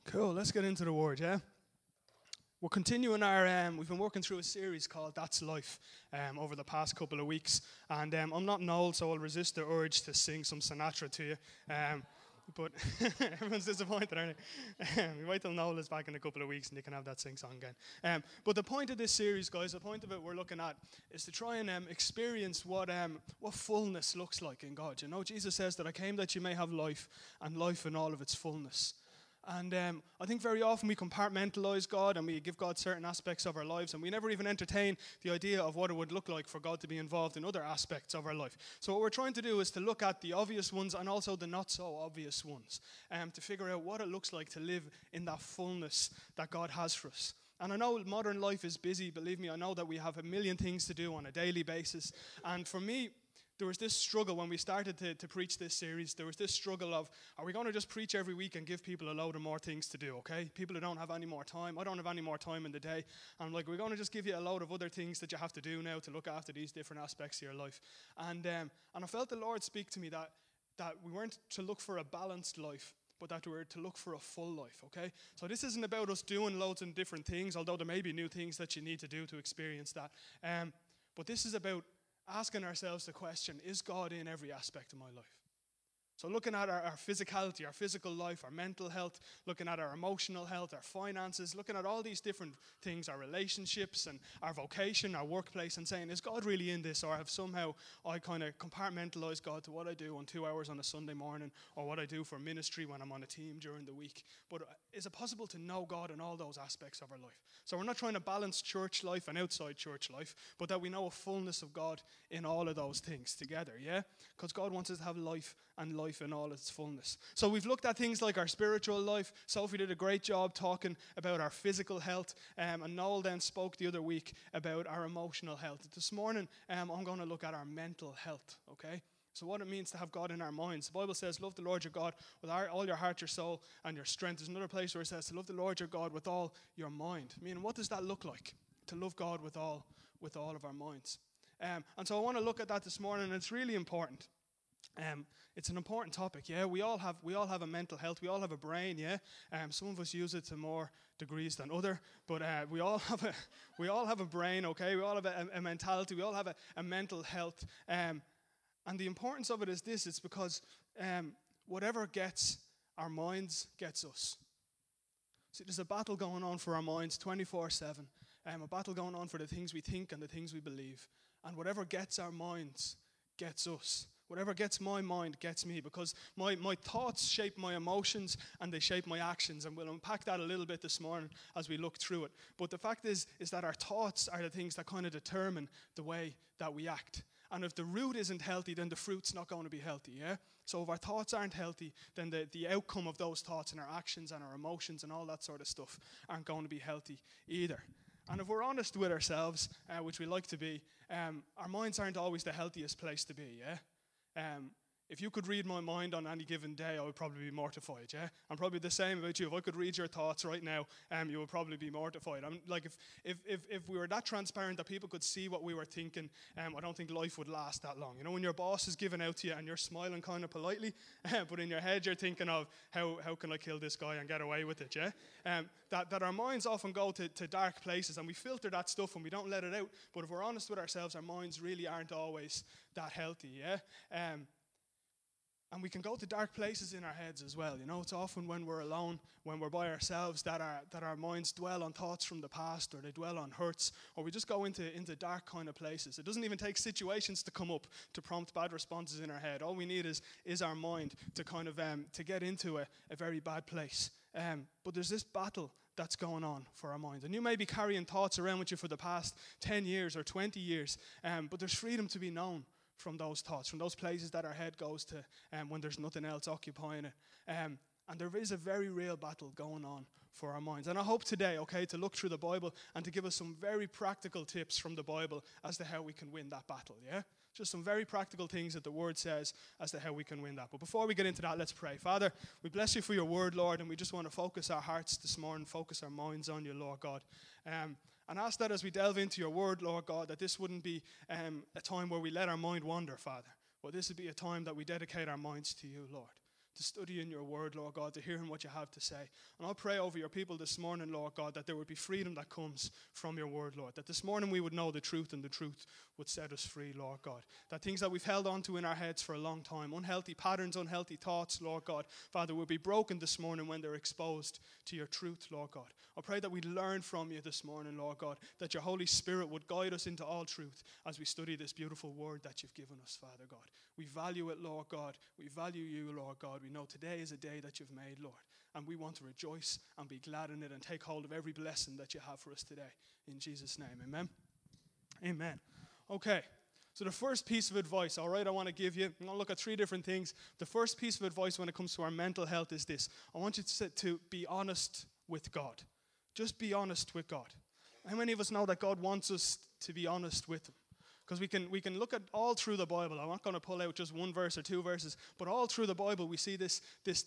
Cool, let's get into the word, yeah? We're continuing we've been working through a series called That's Life over the past couple of weeks. And I'm not Noel, so I'll resist the urge to sing some Sinatra to you. But everyone's disappointed, aren't they? We wait till Noel is back in a couple of weeks and you can have that sing song again. But the point of this series, guys, the point of it we're looking at is to try and experience what fullness looks like in God. You know, Jesus says that I came that you may have life and life in all of its fullness. And I think very often we compartmentalize God and we give God certain aspects of our lives and we never even entertain the idea of what it would look like for God to be involved in other aspects of our life. So what we're trying to do is to look at the obvious ones and also the not so obvious ones, to figure out what it looks like to live in that fullness that God has for us. And I know modern life is busy, believe me, I know that we have a million things to do on a daily basis. And for me, there was this struggle when we started to preach this series. There was this struggle of, are we going to just preach every week and give people a load of more things to do, okay? People who don't have any more time. I don't have any more time in the day. I'm like, we're going to just give you a load of other things that you have to do now to look after these different aspects of your life. And I felt the Lord speak to me that we weren't to look for a balanced life, but that we're to look for a full life, okay? So this isn't about us doing loads of different things, although there may be new things that you need to do to experience that. But this is about asking ourselves the question, is God in every aspect of my life? So looking at our physicality, our physical life, our mental health, looking at our emotional health, our finances, looking at all these different things, our relationships and our vocation, our workplace, and saying, is God really in this? Or have somehow I kind of compartmentalized God to what I do on 2 hours on a Sunday morning or what I do for ministry when I'm on a team during the week? But is it possible to know God in all those aspects of our life? So we're not trying to balance church life and outside church life, but that we know a fullness of God in all of those things together, yeah? Because God wants us to have life and life in all its fullness. So we've looked at things like our spiritual life. Sophie did a great job talking about our physical health, and Noel then spoke the other week about our emotional health. This morning, I'm going to look at our mental health, okay? So what it means to have God in our minds. The Bible says, love the Lord your God with all your heart, your soul, and your strength. There's another place where it says to love the Lord your God with all your mind. I mean, what does that look like? To love God with all of our minds. And so I want to look at that this morning, and it's really important. It's an important topic, yeah. We all have a mental health. We all have a brain, yeah. Some of us use it to more degrees than other, but we all have a brain, okay. We all have a mentality. We all have a mental health, and the importance of it is this: it's because whatever gets our minds gets us. See, there's a battle going on for our minds 24/7. A battle going on for the things we think and the things we believe, and whatever gets our minds gets us. Whatever gets my mind gets me, because my thoughts shape my emotions and they shape my actions, and we'll unpack that a little bit this morning as we look through it. But the fact is that our thoughts are the things that kind of determine the way that we act. And if the root isn't healthy, then the fruit's not going to be healthy, yeah? So if our thoughts aren't healthy, then the outcome of those thoughts and our actions and our emotions and all that sort of stuff aren't going to be healthy either. And if we're honest with ourselves, which we like to be, our minds aren't always the healthiest place to be, yeah? If you could read my mind on any given day, I would probably be mortified, yeah? I'm probably the same about you. If I could read your thoughts right now, you would probably be mortified. I'm like, if we were that transparent that people could see what we were thinking, I don't think life would last that long. You know, when your boss is giving out to you and you're smiling kind of politely, but in your head you're thinking of, how can I kill this guy and get away with it, yeah? That our minds often go to dark places, and we filter that stuff and we don't let it out. But if we're honest with ourselves, our minds really aren't always that healthy, yeah? And we can go to dark places in our heads as well. You know, it's often when we're alone, when we're by ourselves, that our minds dwell on thoughts from the past, or they dwell on hurts, or we just go into dark kind of places. It doesn't even take situations to come up to prompt bad responses in our head. All we need is our mind to kind of to get into a very bad place. But there's this battle that's going on for our minds. And you may be carrying thoughts around with you for the past 10 years or 20 years, but there's freedom to be known from those thoughts, from those places that our head goes to when there's nothing else occupying it. And there is a very real battle going on for our minds. And I hope today, okay, to look through the Bible and to give us some very practical tips from the Bible as to how we can win that battle, yeah? Just some very practical things that the Word says as to how we can win that. But before we get into that, let's pray. Father, we bless you for your Word, Lord, and we just want to focus our hearts this morning, focus our minds on you, Lord God. And ask that as we delve into your Word, Lord God, that this wouldn't be a time where we let our mind wander, Father, but this would be a time that we dedicate our minds to you, Lord, to study in your word, Lord God, to hearing what you have to say. And I pray over your people this morning, Lord God, that there would be freedom that comes from your word, Lord. That this morning we would know the truth and the truth would set us free, Lord God. That things that we've held onto in our heads for a long time, unhealthy patterns, unhealthy thoughts, Lord God, Father, will be broken this morning when they're exposed to your truth, Lord God. I pray that we'd learn from you this morning, Lord God, that your Holy Spirit would guide us into all truth as we study this beautiful word that you've given us, Father God. We value it, Lord God. We value you, Lord God. We know today is a day that you've made, Lord, and we want to rejoice and be glad in it and take hold of every blessing that you have for us today. In Jesus' name, amen. Amen. Okay. So the first piece of advice, all right, I want to give you, I'm going to look at three different things. The first piece of advice when it comes to our mental health is this. I want you to be honest with God. Just be honest with God. How many of us know that God wants us to be honest with him? Because we can look at all through the Bible. I'm not going to pull out just one verse or two verses, but all through the Bible we see this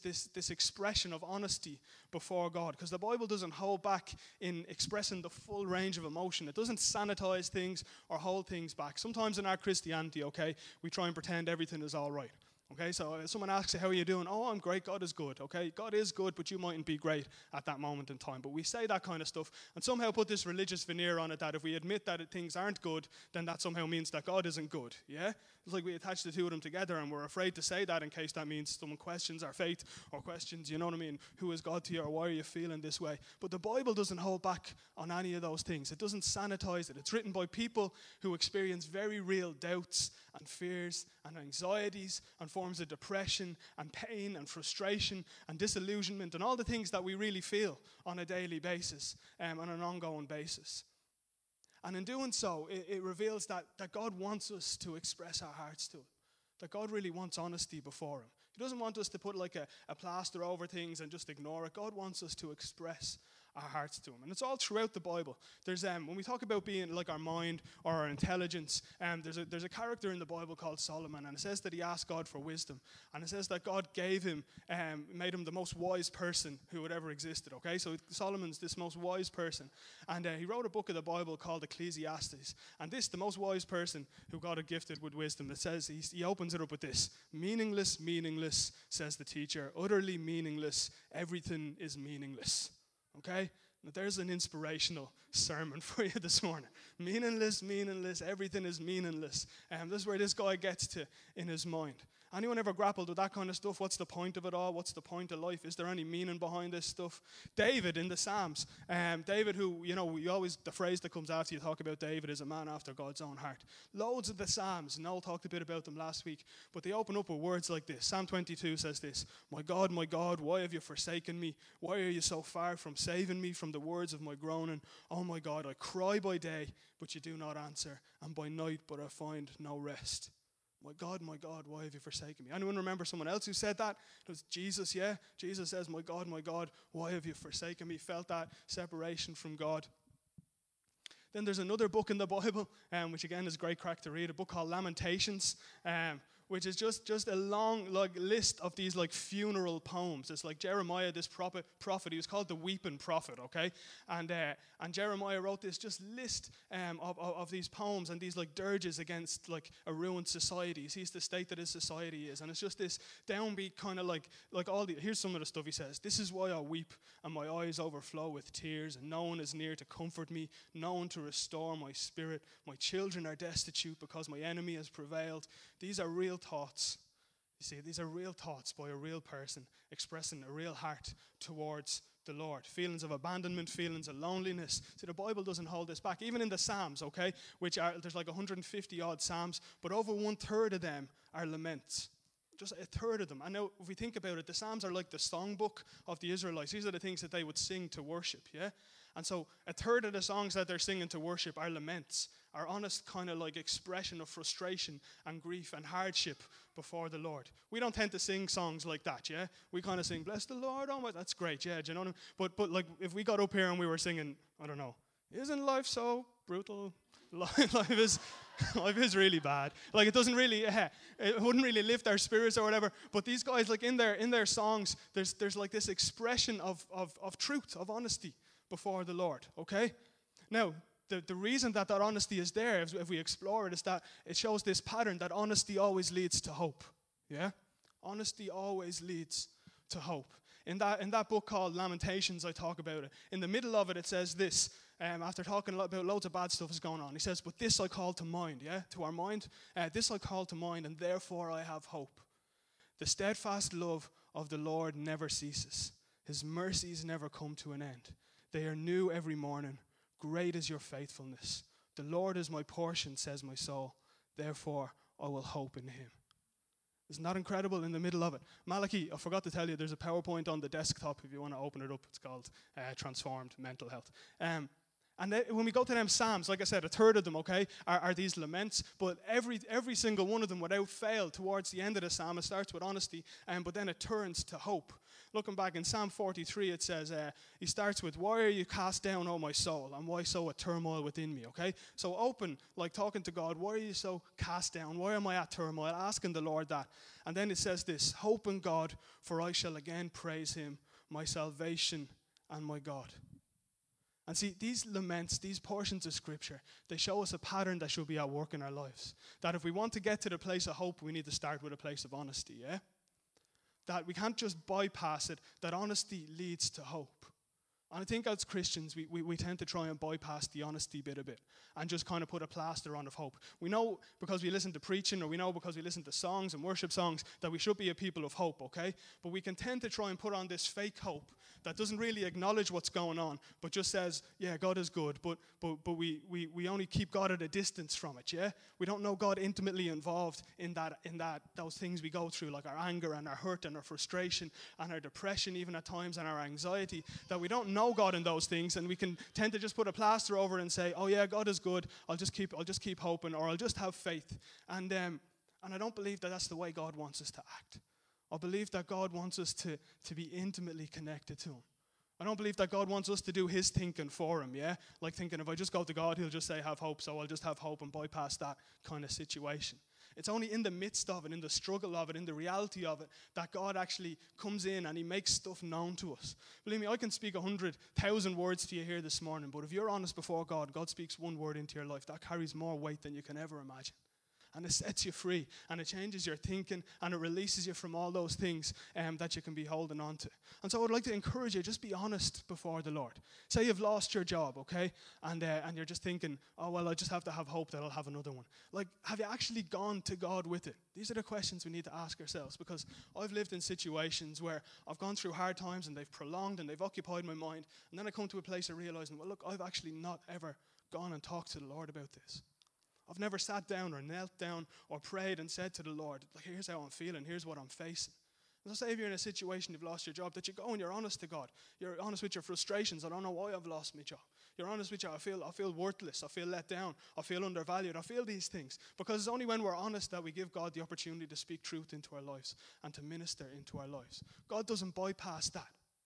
expression of honesty before God. Because the Bible doesn't hold back in expressing the full range of emotion. It doesn't sanitize things or hold things back. Sometimes in our Christianity, okay, we try and pretend everything is all right. Okay, so if someone asks you, how are you doing? Oh, I'm great, God is good, okay? God is good, but you mightn't be great at that moment in time. But we say that kind of stuff and somehow put this religious veneer on it that if we admit that things aren't good, then that somehow means that God isn't good, yeah? It's like we attach the two of them together and we're afraid to say that in case that means someone questions our faith or questions, you know what I mean, who is God to you or why are you feeling this way? But the Bible doesn't hold back on any of those things. It doesn't sanitize it. It's written by people who experience very real doubts and fears and anxieties and forms of depression and pain and frustration and disillusionment and all the things that we really feel on a daily basis and on an ongoing basis. And in doing so, it reveals that God wants us to express our hearts to him. That God really wants honesty before him. He doesn't want us to put like a plaster over things and just ignore it. God wants us to express our hearts to him. And it's all throughout the Bible. There's when we talk about being like our mind or our intelligence, there's a character in the Bible called Solomon, and it says that he asked God for wisdom. And it says that God gave him, made him the most wise person who had ever existed. Okay, so Solomon's this most wise person. And he wrote a book of the Bible called Ecclesiastes. And this, the most wise person who God had gifted with wisdom, it says, he opens it up with this. Meaningless, meaningless, says the teacher. Utterly meaningless. Everything is meaningless. Okay? Now there's an inspirational sermon for you this morning. Meaningless, meaningless, everything is meaningless. This is where this guy gets to in his mind. Anyone ever grappled with that kind of stuff? What's the point of it all? What's the point of life? Is there any meaning behind this stuff? David in the Psalms. David who, you know, the phrase that comes after you talk about David is a man after God's own heart. Loads of the Psalms. Noel talked a bit about them last week. But they open up with words like this. Psalm 22 says this. My God, why have you forsaken me? Why are you so far from saving me from the words of my groaning? Oh my God, I cry by day, but you do not answer. And by night, but I find no rest. My God, why have you forsaken me? Anyone remember someone else who said that? It was Jesus, yeah? Jesus says, my God, why have you forsaken me? Felt that separation from God. Then there's another book in the Bible, which again is great crack to read, a book called Lamentations, which is just a long list of these funeral poems. It's like Jeremiah, this prophet, he was called the weeping prophet, okay? And Jeremiah wrote this just list of these poems and these dirges against a ruined society. He sees the state that his society is, and it's just this downbeat kind of here's some of the stuff he says. This is why I weep and my eyes overflow with tears, and no one is near to comfort me, no one to restore my spirit. My children are destitute because my enemy has prevailed. These are real thoughts. You see, these are real thoughts by a real person expressing a real heart towards the Lord. Feelings of abandonment, feelings of loneliness. See, the Bible doesn't hold this back. Even in the Psalms, okay, there's 150 odd Psalms, but over 1/3 of them are laments. Just 1/3 of them. And now, if we think about it, the Psalms are like the songbook of the Israelites. These are the things that they would sing to worship, yeah? And so 1/3 of the songs that they're singing to worship are laments, are honest kind of expression of frustration and grief and hardship before the Lord. We don't tend to sing songs like that, yeah? We kind of sing, bless the Lord, oh my, that's great, yeah, do you know what I mean? But if we got up here and we were singing, I don't know, isn't life so brutal? Life is really bad. It doesn't really, it wouldn't really lift our spirits or whatever. But these guys, in their songs, there's this expression of truth, of honesty before the Lord, okay? Now, the reason that honesty is there, if we explore it, is that it shows this pattern that honesty always leads to hope, yeah? Honesty always leads to hope. In that book called Lamentations, I talk about it. In the middle of it, it says this, after talking about loads of bad stuff is going on. He says, but this I call to mind, to our mind. This I call to mind, and therefore I have hope. The steadfast love of the Lord never ceases. His mercies never come to an end. They are new every morning. Great is your faithfulness. The Lord is my portion, says my soul. Therefore I will hope in him. Isn't that incredible in the middle of it? Malachi, I forgot to tell you, there's a PowerPoint on the desktop if you want to open it up. It's called Transformed Mental Health. And when we go to them Psalms, like I said, a third of them, okay, are these laments. But every single one of them, without fail, towards the end of the psalm, it starts with honesty, but then it turns to hope. Looking back in Psalm 43, it says, he starts with, why are you cast down, O my soul, and why so a turmoil within me, okay? So open, like talking to God, why are you so cast down? Why am I at turmoil? Asking the Lord that. And then it says this, hope in God, for I shall again praise him, my salvation and my God. And see, these laments, these portions of Scripture, they show us a pattern that should be at work in our lives. That if we want to get to the place of hope, we need to start with a place of honesty, yeah? That we can't just bypass it, that honesty leads to hope. And I think as Christians, we tend to try and bypass the honesty bit a bit and just kind of put a plaster on of hope. We know because we listen to preaching, or we know because we listen to songs and worship songs, that we should be a people of hope, okay? But we can tend to try and put on this fake hope that doesn't really acknowledge what's going on, but just says, yeah, God is good, but we only keep God at a distance from it, yeah? We don't know God intimately involved in those things we go through, like our anger and our hurt and our frustration and our depression even at times, and our anxiety, that we don't know God in those things, and we can tend to just put a plaster over it and say, oh yeah, God is good, I'll just keep hoping, or I'll just have faith. And I don't believe that that's the way God wants us to act. I believe that God wants us to be intimately connected to him. I don't believe that God wants us to do his thinking for him, yeah? Like thinking if I just go to God, he'll just say have hope, so I'll just have hope and bypass that kind of situation. It's only in the midst of it, in the struggle of it, in the reality of it, that God actually comes in and he makes stuff known to us. Believe me, I can speak 100,000 words to you here this morning, but if you're honest before God, God speaks one word into your life. That carries more weight than you can ever imagine. And it sets you free, and it changes your thinking, and it releases you from all those things that you can be holding on to. And so I would like to encourage you, just be honest before the Lord. Say you've lost your job, okay? And you're just thinking, oh, well, I just have to have hope that I'll have another one. Like, have you actually gone to God with it? These are the questions we need to ask ourselves, because I've lived in situations where I've gone through hard times, and they've prolonged, and they've occupied my mind. And then I come to a place of realizing, well, look, I've actually not ever gone and talked to the Lord about this. I've never sat down or knelt down or prayed and said to the Lord, like, here's how I'm feeling, here's what I'm facing. And so say if you're in a situation, you've lost your job, that you go and you're honest to God. You're honest with your frustrations. I don't know why I've lost my job. You're honest with you. I feel worthless. I feel let down. I feel undervalued. I feel these things. Because it's only when we're honest that we give God the opportunity to speak truth into our lives and to minister into our lives. God doesn't bypass that.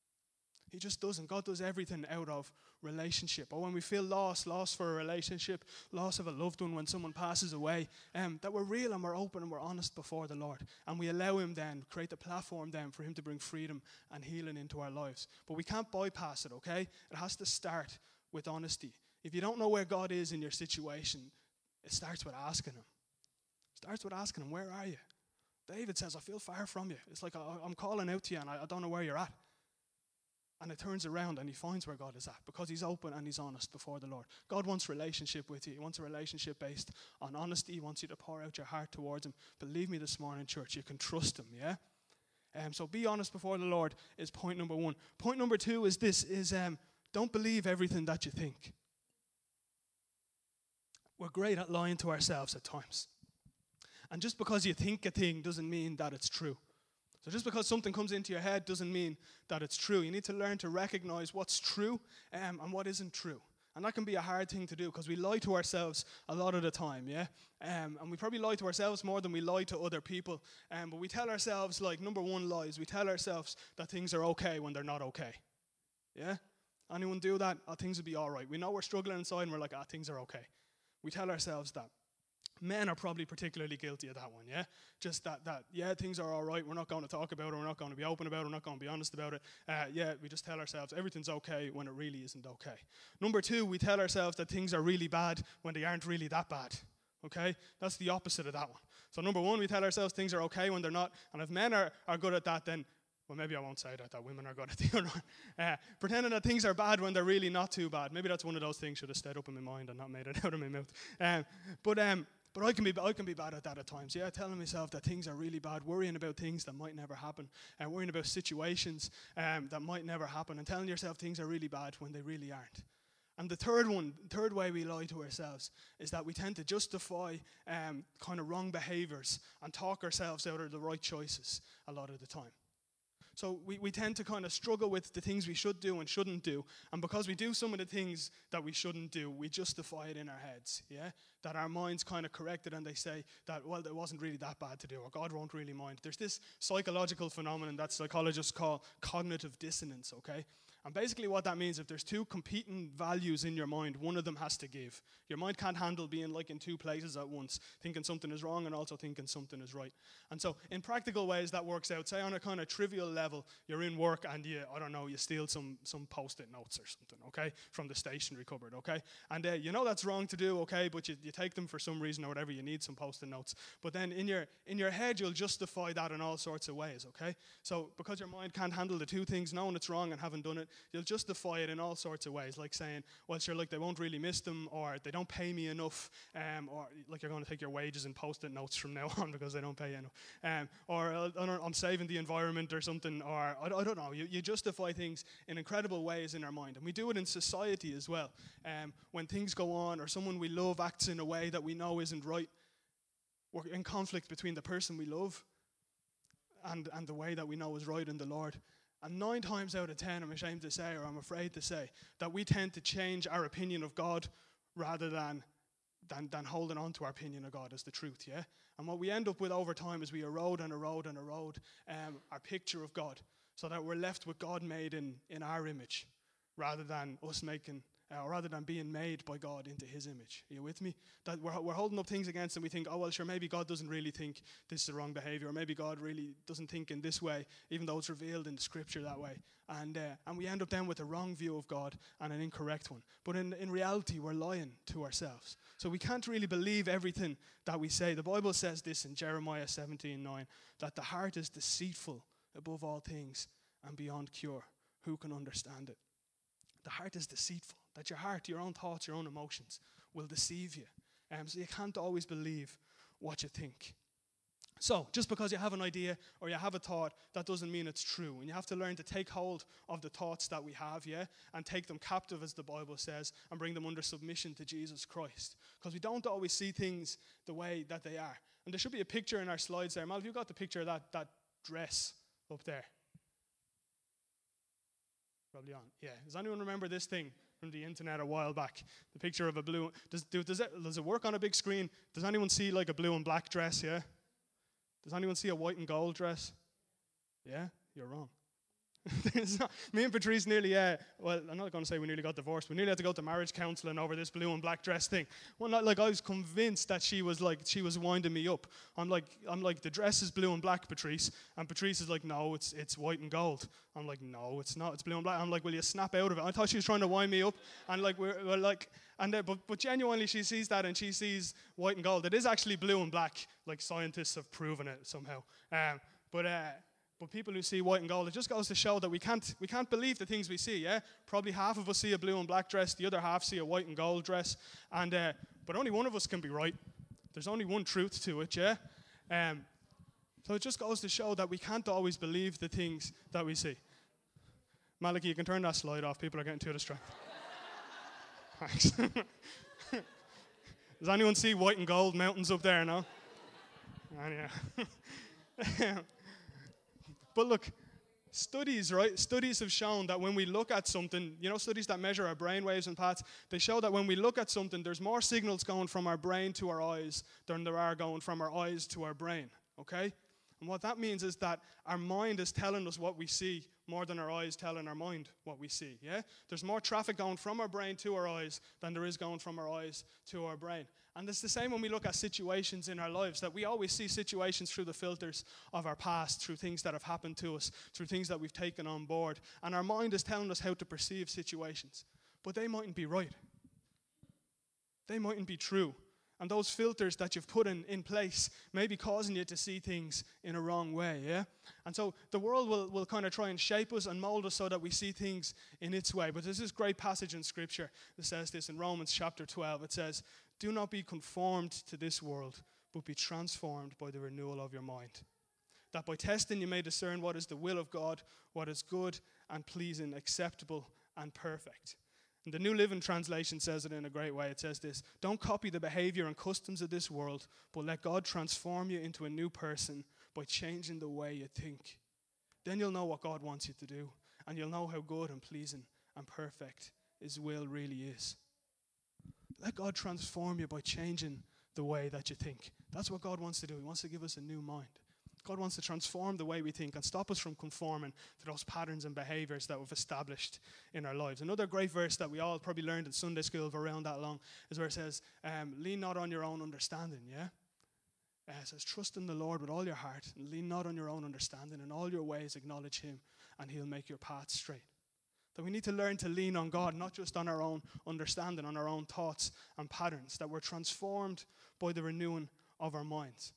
He just doesn't. God does everything out of relationship. Or when we feel lost for a relationship, loss of a loved one, when someone passes away, that we're real and we're open and we're honest before the Lord. And we allow him then, create the platform then for him to bring freedom and healing into our lives. But we can't bypass it, okay? It has to start with honesty. If you don't know where God is in your situation, it starts with asking him. It starts with asking him, where are you? David says, I feel far from you. It's like I'm calling out to you and I don't know where you're at. And it turns around and he finds where God is at, because he's open and he's honest before the Lord. God wants relationship with you. He wants a relationship based on honesty. He wants you to pour out your heart towards him. Believe me this morning, church, you can trust him, yeah? So be honest before the Lord is point number one. Point number two is this, don't believe everything that you think. We're great at lying to ourselves at times. And just because you think a thing doesn't mean that it's true. So just because something comes into your head doesn't mean that it's true. You need to learn to recognize what's true and what isn't true. And that can be a hard thing to do, because we lie to ourselves a lot of the time, yeah? And we probably lie to ourselves more than we lie to other people. But we tell ourselves, like, number one lies, we tell ourselves that things are okay when they're not okay. Yeah? Anyone do that? Oh, things will be all right. We know we're struggling inside and we're like, things are okay. We tell ourselves that. Men are probably particularly guilty of that one, yeah? Just that, yeah, things are all right, we're not going to talk about it, we're not going to be open about it, we're not going to be honest about it. Yeah, we just tell ourselves everything's okay when it really isn't okay. Number two, we tell ourselves that things are really bad when they aren't really that bad, okay? That's the opposite of that one. So number one, we tell ourselves things are okay when they're not. And if men are good at that, then, well, maybe I won't say that women are good at the other one. Pretending that things are bad when they're really not too bad. Maybe that's one of those things should have stayed up in my mind and not made it out of my mouth. But I can be bad at that at times. Yeah, telling myself that things are really bad, worrying about things that might never happen, and worrying about situations that might never happen, and telling yourself things are really bad when they really aren't. And the third way we lie to ourselves is that we tend to justify kind of wrong behaviors and talk ourselves out of the right choices a lot of the time. So we tend to kind of struggle with the things we should do and shouldn't do. And because we do some of the things that we shouldn't do, we justify it in our heads, yeah? That our minds kind of correct it and they say that, well, it wasn't really that bad to do, or God won't really mind. There's this psychological phenomenon that psychologists call cognitive dissonance, okay? And basically what that means, if there's two competing values in your mind, one of them has to give. Your mind can't handle being like in two places at once, thinking something is wrong and also thinking something is right. And so in practical ways that works out. Say on a kind of trivial level, you're in work and you steal some post-it notes or something, okay, from the stationery cupboard, okay? And you know that's wrong to do, okay, but you take them for some reason or whatever, you need some post-it notes. But then in your head, you'll justify that in all sorts of ways, okay? So because your mind can't handle the two things, knowing it's wrong and having done it, you'll justify it in all sorts of ways, like saying, well, sure, like they won't really miss them, or they don't pay me enough, or like you're going to take your wages and post-it notes from now on because they don't pay you enough, or I'm saving the environment or something, or I don't know. You justify things in incredible ways in our mind, and we do it in society as well. When things go on, or someone we love acts in a way that we know isn't right, we're in conflict between the person we love and the way that we know is right in the Lord. And 9 times out of 10, I'm ashamed to say, or I'm afraid to say, that we tend to change our opinion of God rather than holding on to our opinion of God as the truth, yeah? And what we end up with over time is we erode our picture of God, so that we're left with God made in our image rather than being made by God into his image. Are you with me? That we're holding up things against and we think, oh, well, sure, maybe God doesn't really think this is the wrong behavior, or maybe God really doesn't think in this way, even though it's revealed in the scripture that way. And we end up then with a wrong view of God and an incorrect one. But in reality, we're lying to ourselves. So we can't really believe everything that we say. The Bible says this in Jeremiah 17:9, that the heart is deceitful above all things and beyond cure. Who can understand it? The heart is deceitful. That your heart, your own thoughts, your own emotions will deceive you. So you can't always believe what you think. So just because you have an idea or you have a thought, that doesn't mean it's true. And you have to learn to take hold of the thoughts that we have, yeah, and take them captive, as the Bible says, and bring them under submission to Jesus Christ. Because we don't always see things the way that they are. And there should be a picture in our slides there. Mal, have you got the picture of that dress up there? Probably on. Yeah. Does anyone remember this thing from the internet a while back? The picture of a blue. Does it work on a big screen? Does anyone see like a blue and black dress? Yeah. Does anyone see a white and gold dress? Yeah. You're wrong. Me and Patrice nearly, well, I'm not going to say we nearly got divorced. We nearly had to go to marriage counselling over this blue and black dress thing. Well, I was convinced that she was winding me up. I'm like, the dress is blue and black, Patrice. And Patrice is like, no, it's white and gold. I'm like, no, it's not. It's blue and black. I'm like, will you snap out of it? I thought she was trying to wind me up. And like, we're like, but genuinely she sees that and she sees white and gold. It is actually blue and black. Like scientists have proven it somehow. But people who see white and gold, it just goes to show that we can't believe the things we see, yeah? Probably half of us see a blue and black dress, the other half see a white and gold dress, but only one of us can be right. There's only one truth to it, yeah? So it just goes to show that we can't always believe the things that we see. Maliki, you can turn that slide off. People are getting too distracted. Thanks. Does anyone see white and gold mountains up there, no? Yeah. But look, studies have shown that when we look at something, studies that measure our brain waves and paths, they show that when we look at something, there's more signals going from our brain to our eyes than there are going from our eyes to our brain, okay? And what that means is that our mind is telling us what we see more than our eyes telling our mind what we see, yeah? There's more traffic going from our brain to our eyes than there is going from our eyes to our brain. And it's the same when we look at situations in our lives, that we always see situations through the filters of our past, through things that have happened to us, through things that we've taken on board. And our mind is telling us how to perceive situations. But they mightn't be right. They mightn't be true. And those filters that you've put in place may be causing you to see things in a wrong way, yeah? And so the world will kind of try and shape us and mold us so that we see things in its way. But there's this great passage in Scripture that says this in Romans chapter 12. It says, "Do not be conformed to this world, but be transformed by the renewal of your mind. That by testing you may discern what is the will of God, what is good and pleasing, acceptable and perfect." And the New Living Translation says it in a great way. It says this: "Don't copy the behavior and customs of this world, but let God transform you into a new person by changing the way you think. Then you'll know what God wants you to do, and you'll know how good and pleasing and perfect His will really is." Let God transform you by changing the way that you think. That's what God wants to do. He wants to give us a new mind. God wants to transform the way we think and stop us from conforming to those patterns and behaviors that we've established in our lives. Another great verse that we all probably learned in Sunday school for around that long is where it says, lean not on your own understanding, yeah? It says, trust in the Lord with all your heart and lean not on your own understanding. In all your ways acknowledge Him and He'll make your path straight. That we need to learn to lean on God, not just on our own understanding, on our own thoughts and patterns, that we're transformed by the renewing of our minds.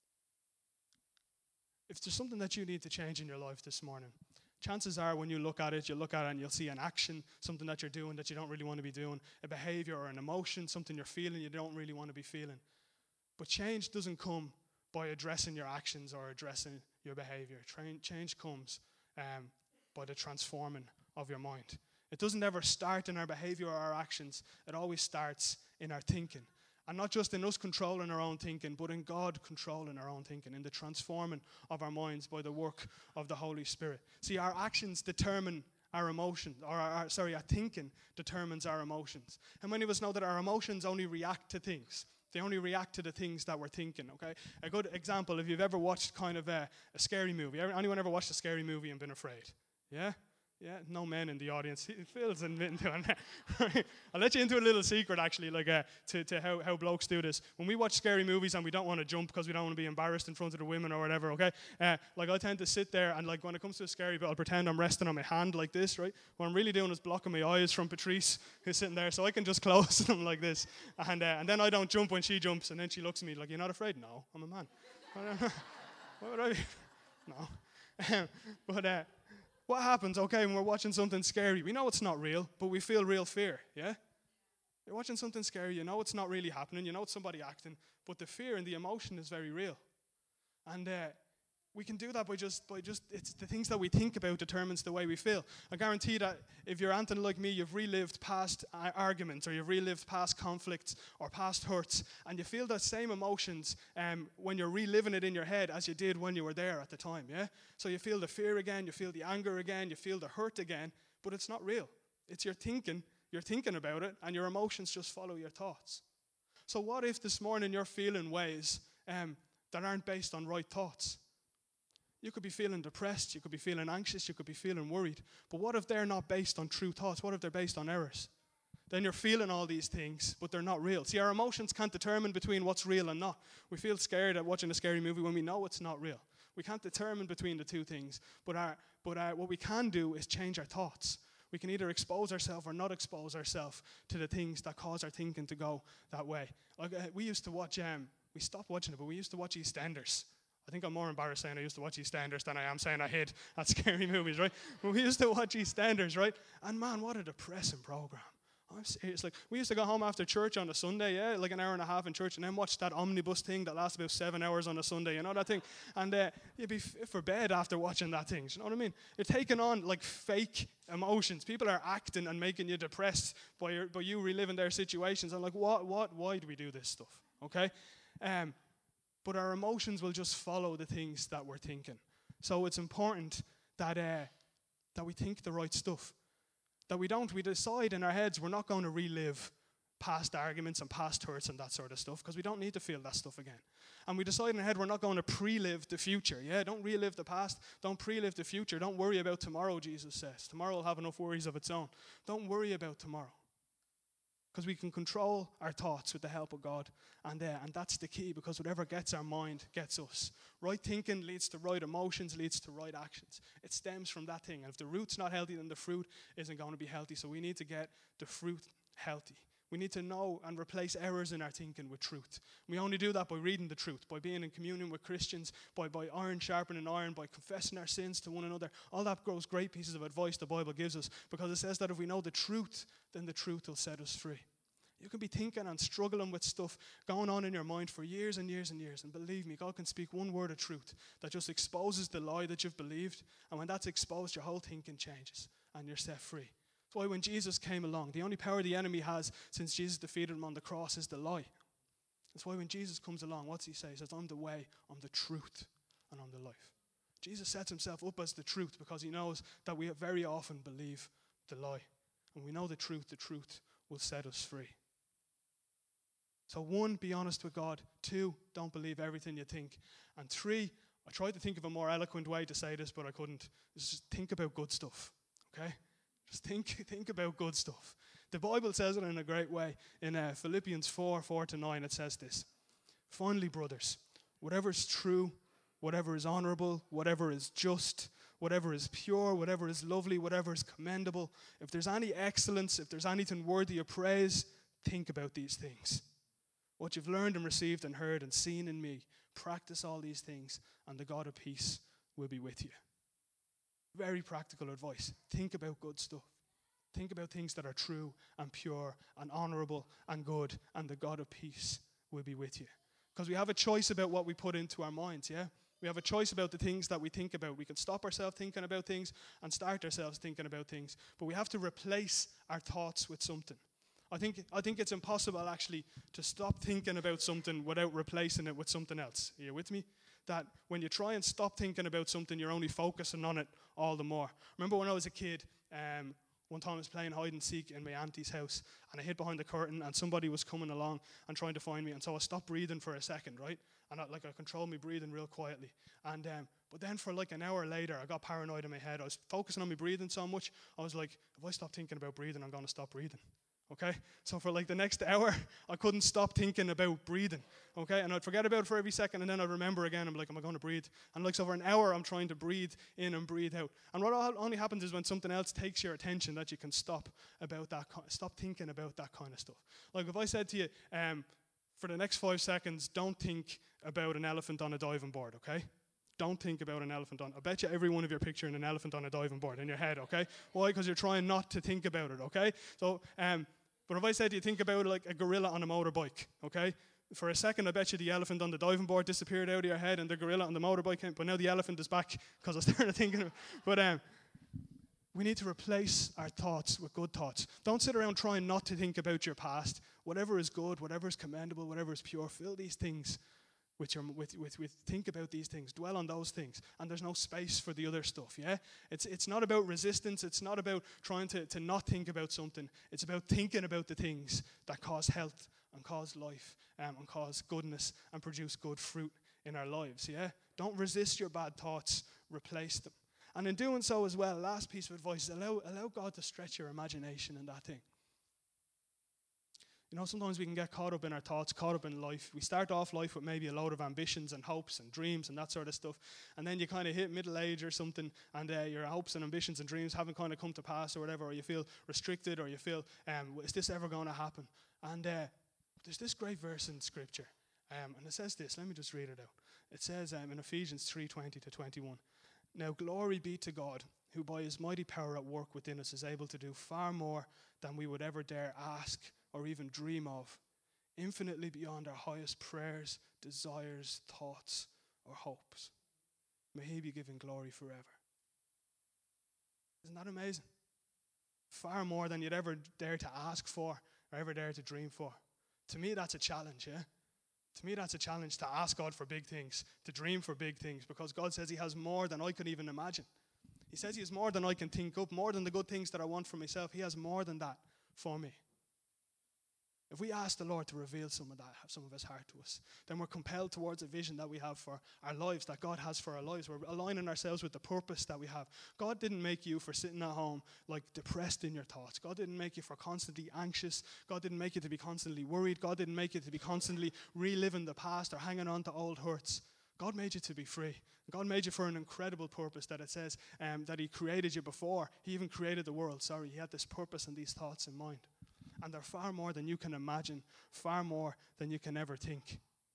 If there's something that you need to change in your life this morning, chances are when you look at it and you'll see an action, something that you're doing that you don't really want to be doing, a behavior or an emotion, something you're feeling you don't really want to be feeling. But change doesn't come by addressing your actions or addressing your behavior. Change comes by the transforming of your mind. It doesn't ever start in our behavior or our actions. It always starts in our thinking. And not just in us controlling our own thinking, but in God controlling our own thinking, in the transforming of our minds by the work of the Holy Spirit. See, our actions determine our emotions, or our thinking determines our emotions. How many of us know that our emotions only react to things? They only react to the things that we're thinking, okay? A good example, if you've ever watched kind of a scary movie. Anyone ever watched a scary movie and been afraid? Yeah? Yeah, no men in the audience. Phil's admitting to it. I'll let you into a little secret, actually, like to how blokes do this. When we watch scary movies and we don't want to jump because we don't want to be embarrassed in front of the women or whatever, okay? Like I tend to sit there and like when it comes to a scary bit, I'll pretend I'm resting on my hand like this, right? What I'm really doing is blocking my eyes from Patrice, who's sitting there, so I can just close them like this. And then I don't jump when she jumps, and then she looks at me like, "You're not afraid?" "No, I'm a man." Why would I be? No. But what happens, okay, when we're watching something scary? We know it's not real, but we feel real fear, yeah? You're watching something scary, you know it's not really happening, you know it's somebody acting, but the fear and the emotion is very real. And we can do that by just, it's the things that we think about determines the way we feel. I guarantee that if you're anything like me, you've relived past arguments, or you've relived past conflicts, or past hurts, and you feel those same emotions when you're reliving it in your head as you did when you were there at the time, yeah? So you feel the fear again, you feel the anger again, you feel the hurt again, but it's not real. It's your thinking, you're thinking about it, and your emotions just follow your thoughts. So what if this morning you're feeling ways that aren't based on right thoughts? You could be feeling depressed, you could be feeling anxious, you could be feeling worried. But what if they're not based on true thoughts? What if they're based on errors? Then you're feeling all these things, but they're not real. See, our emotions can't determine between what's real and not. We feel scared at watching a scary movie when we know it's not real. We can't determine between the two things. But what we can do is change our thoughts. We can either expose ourselves or not expose ourselves to the things that cause our thinking to go that way. Like we used to watch, we stopped watching it, but we used to watch EastEnders. I think I'm more embarrassed saying I used to watch EastEnders than I am saying I hid at scary movies, right? But we used to watch EastEnders, right? And man, what a depressing program. I'm serious. Like, we used to go home after church on a Sunday, yeah, like an hour and a half in church, and then watch that omnibus thing that lasts about 7 hours on a Sunday, you know that thing? And you'd be fit for bed after watching that thing, do you know what I mean? You're taking on, like, fake emotions. People are acting and making you depressed by you reliving their situations. I'm like, why do we do this stuff, okay? But our emotions will just follow the things that we're thinking. So it's important that we think the right stuff. That we decide in our heads we're not going to relive past arguments and past hurts and that sort of stuff, because we don't need to feel that stuff again. And we decide in our head we're not going to pre-live the future. Yeah, don't relive the past. Don't pre-live the future. Don't worry about tomorrow, Jesus says. Tomorrow will have enough worries of its own. Don't worry about tomorrow. Because we can control our thoughts with the help of God. And that's the key, because whatever gets our mind gets us. Right thinking leads to right emotions, leads to right actions. It stems from that thing. And if the root's not healthy, then the fruit isn't going to be healthy. So we need to get the fruit healthy. We need to know and replace errors in our thinking with truth. We only do that by reading the truth, by being in communion with Christians, by iron sharpening iron, by confessing our sins to one another. All that grows great pieces of advice the Bible gives us, because it says that if we know the truth, then the truth will set us free. You can be thinking and struggling with stuff going on in your mind for years and years and years. And believe me, God can speak one word of truth that just exposes the lie that you've believed. And when that's exposed, your whole thinking changes and you're set free. That's why when Jesus came along, the only power the enemy has since Jesus defeated him on the cross is the lie. That's why when Jesus comes along, what's he say? He says, I'm the way, I'm the truth, and I'm the life. Jesus sets himself up as the truth because he knows that we very often believe the lie. And we know the truth will set us free. So 1, be honest with God. 2, don't believe everything you think. And 3, I tried to think of a more eloquent way to say this, but I couldn't. Just think about good stuff, okay? Just think about good stuff. The Bible says it in a great way. In Philippians 4:4-9, it says this. Finally, brothers, whatever is true, whatever is honorable, whatever is just, whatever is pure, whatever is lovely, whatever is commendable, if there's any excellence, if there's anything worthy of praise, think about these things. What you've learned and received and heard and seen in me, practice all these things, and the God of peace will be with you. Very practical advice. Think about good stuff. Think about things that are true and pure and honorable and good, and the God of peace will be with you. Because we have a choice about what we put into our minds, yeah? We have a choice about the things that we think about. We can stop ourselves thinking about things and start ourselves thinking about things. But we have to replace our thoughts with something. I think it's impossible actually to stop thinking about something without replacing it with something else. Are you with me? That when you try and stop thinking about something, you're only focusing on it all the more. Remember when I was a kid, one time I was playing hide and seek in my auntie's house, and I hid behind the curtain, and somebody was coming along and trying to find me, and so I stopped breathing for a second, right? And I controlled my breathing real quietly. And but then for like an hour later, I got paranoid in my head. I was focusing on my breathing so much, I was like, if I stop thinking about breathing, I'm going to stop breathing. Okay, so for like the next hour, I couldn't stop thinking about breathing. Okay, and I'd forget about it for every second, and then I'd remember again. I'm like, am I going to breathe? And like so for an hour, I'm trying to breathe in and breathe out. And what only happens is when something else takes your attention, that you can stop thinking about that kind of stuff. Like if I said to you, for the next 5 seconds, don't think about an elephant on a diving board. Okay. Don't think about an elephant on. I bet you every one of you are picturing an elephant on a diving board in your head, okay? Why? Because you're trying not to think about it, okay? So, but if I said you think about like a gorilla on a motorbike, okay? For a second, I bet you the elephant on the diving board disappeared out of your head and the gorilla on the motorbike came, but now the elephant is back because I started thinking of it. But we need to replace our thoughts with good thoughts. Don't sit around trying not to think about your past. Whatever is good, whatever is commendable, whatever is pure, fill these things with think about these things, dwell on those things, and there's no space for the other stuff, yeah? It's not about resistance, it's not about trying to not think about something, it's about thinking about the things that cause health and cause life and cause goodness and produce good fruit in our lives, yeah? Don't resist your bad thoughts, replace them. And in doing so as well, last piece of advice is allow God to stretch your imagination in that thing. You know, sometimes we can get caught up in our thoughts, caught up in life. We start off life with maybe a load of ambitions and hopes and dreams and that sort of stuff. And then you kind of hit middle age or something, and your hopes and ambitions and dreams haven't kind of come to pass or whatever, or you feel restricted, or you feel, is this ever going to happen? And there's this great verse in Scripture, and it says this. Let me just read it out. It says in Ephesians 3:20-21, now glory be to God, who by his mighty power at work within us is able to do far more than we would ever dare ask or even dream of, infinitely beyond our highest prayers, desires, thoughts, or hopes. May he be given glory forever. Isn't that amazing? Far more than you'd ever dare to ask for or ever dare to dream for. To me, that's a challenge, yeah? To me, that's a challenge to ask God for big things, to dream for big things, because God says he has more than I could even imagine. He says he has more than I can think up, more than the good things that I want for myself. He has more than that for me. If we ask the Lord to reveal some of that, some of his heart to us, then we're compelled towards a vision that we have for our lives, that God has for our lives. We're aligning ourselves with the purpose that we have. God didn't make you for sitting at home like depressed in your thoughts. God didn't make you for constantly anxious. God didn't make you to be constantly worried. God didn't make you to be constantly reliving the past or hanging on to old hurts. God made you to be free. God made you for an incredible purpose that it says that he created you before. He even created the world. He had this purpose and these thoughts in mind. And they're far more than you can imagine, far more than you can ever think.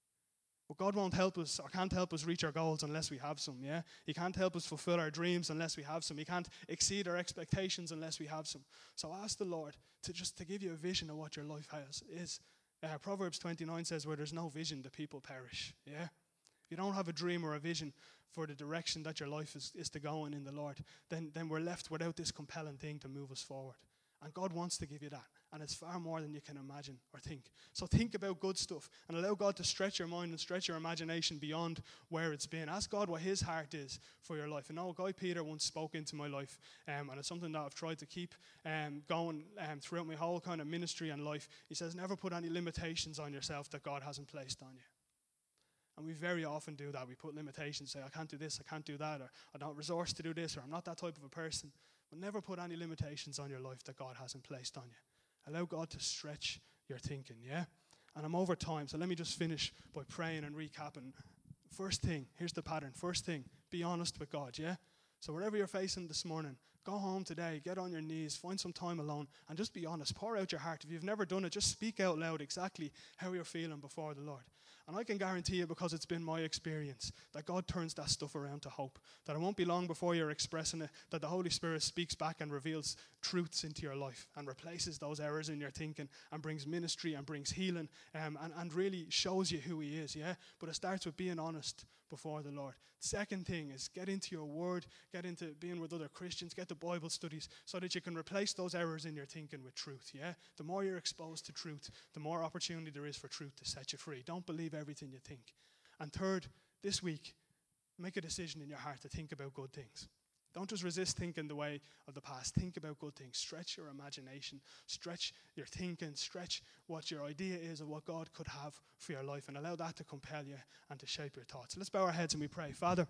But God won't help us or can't help us reach our goals unless we have some, yeah? He can't help us fulfill our dreams unless we have some. He can't exceed our expectations unless we have some. So ask the Lord to give you a vision of what your life is. Proverbs 29 says, where there's no vision, the people perish, yeah? If you don't have a dream or a vision for the direction that your life is to go in the Lord, then we're left without this compelling thing to move us forward. And God wants to give you that. And it's far more than you can imagine or think. So think about good stuff and allow God to stretch your mind and stretch your imagination beyond where it's been. Ask God what his heart is for your life. And Guy Peter once spoke into my life, and it's something that I've tried to keep going throughout my whole kind of ministry and life. He says, never put any limitations on yourself that God hasn't placed on you. And we very often do that. We put limitations, say, I can't do this, I can't do that, or I don't resource to do this, or I'm not that type of a person. But never put any limitations on your life that God hasn't placed on you. Allow God to stretch your thinking, yeah? And I'm over time, so let me just finish by praying and recapping. First thing, here's the pattern. First thing, be honest with God, yeah? So wherever you're facing this morning, go home today, get on your knees, find some time alone, and just be honest. Pour out your heart. If you've never done it, just speak out loud exactly how you're feeling before the Lord. And I can guarantee you, because it's been my experience, that God turns that stuff around to hope. That it won't be long before you're expressing it, that the Holy Spirit speaks back and reveals truths into your life and replaces those errors in your thinking and brings ministry and brings healing and really shows you who he is, yeah? But it starts with being honest before the Lord. Second thing is get into your word, get into being with other Christians, get the Bible studies so that you can replace those errors in your thinking with truth, yeah? The more you're exposed to truth, the more opportunity there is for truth to set you free. Don't believe everything you think. And third, this week, make a decision in your heart to think about good things. Don't just resist thinking the way of the past. Think about good things. Stretch your imagination. Stretch your thinking. Stretch what your idea is of what God could have for your life, and allow that to compel you and to shape your thoughts. Let's bow our heads and we pray. Father,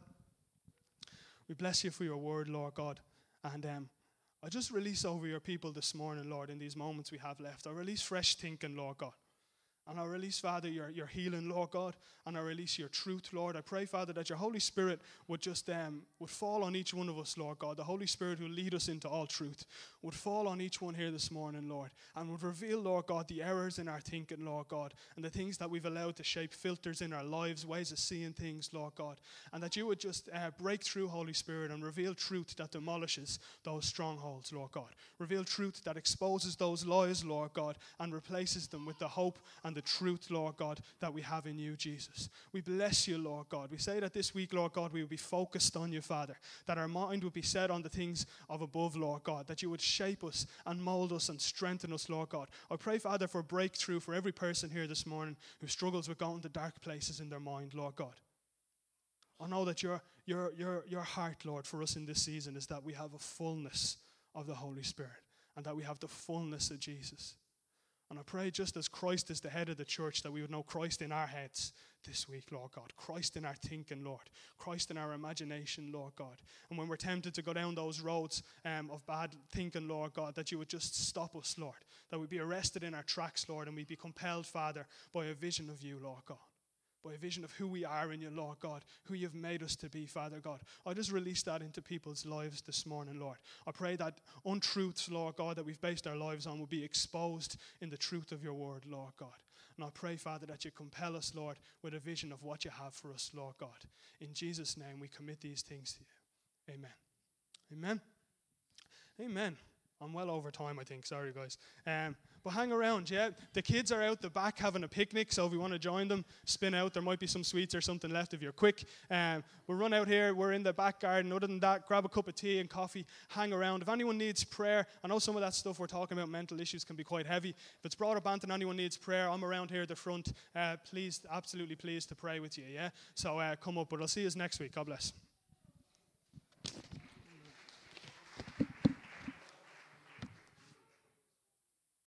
we bless you for your word, Lord God. And I just release over your people this morning, Lord, in these moments we have left. I release fresh thinking, Lord God. And I release, Father, your healing, Lord God. And I release your truth, Lord. I pray, Father, that your Holy Spirit would just would fall on each one of us, Lord God. The Holy Spirit who will lead us into all truth would fall on each one here this morning, Lord. And would reveal, Lord God, the errors in our thinking, Lord God. And the things that we've allowed to shape filters in our lives, ways of seeing things, Lord God. And that you would just break through, Holy Spirit, and reveal truth that demolishes those strongholds, Lord God. Reveal truth that exposes those lies, Lord God, and replaces them with the hope and the truth, Lord God, that we have in you, Jesus. We bless you, Lord God. We say that this week, Lord God, we will be focused on you, Father, that our mind would be set on the things of above, Lord God, that you would shape us and mold us and strengthen us, Lord God. I pray, Father, for breakthrough for every person here this morning who struggles with going to dark places in their mind, Lord God. I know that your heart, Lord, for us in this season is that we have a fullness of the Holy Spirit and that we have the fullness of Jesus. And I pray just as Christ is the head of the church, that we would know Christ in our heads this week, Lord God. Christ in our thinking, Lord. Christ in our imagination, Lord God. And when we're tempted to go down those roads of bad thinking, Lord God, that you would just stop us, Lord. That we'd be arrested in our tracks, Lord, and we'd be compelled, Father, by a vision of you, Lord God. By a vision of who we are in you, Lord God, who you've made us to be, Father God. I just release that into people's lives this morning, Lord. I pray that untruths, Lord God, that we've based our lives on will be exposed in the truth of your word, Lord God. And I pray, Father, that you compel us, Lord, with a vision of what you have for us, Lord God. In Jesus' name, we commit these things to you. Amen. Amen. Amen. I'm well over time, I think. Sorry, guys. But hang around, yeah? The kids are out the back having a picnic, so if you want to join them, spin out. There might be some sweets or something left if you're quick. We'll run out here. We're in the back garden. Other than that, grab a cup of tea and coffee. Hang around. If anyone needs prayer, I know some of that stuff we're talking about, mental issues, can be quite heavy. If it's Broaderbank and anyone needs prayer, I'm around here at the front. Pleased, absolutely pleased to pray with you, yeah? So come up, but I'll see you next week. God bless.